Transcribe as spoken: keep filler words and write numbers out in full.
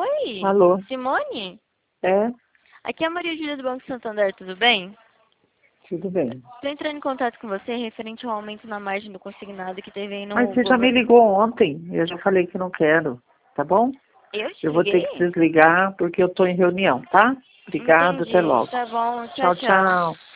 Oi, Alô? Simone? É? Aqui é a Maria Júlia do Banco Santander, tudo bem? Tudo bem. Estou entrando em contato com você referente ao aumento na margem do consignado que teve aí no Mas você já me governo. ligou ontem. Eu já falei que não quero. Tá bom? Eu te Eu vou ter liguei? que desligar porque eu tô em reunião, tá? Obrigada, até Entendi. logo. Tá bom, tchau, Tchau, tchau. tchau.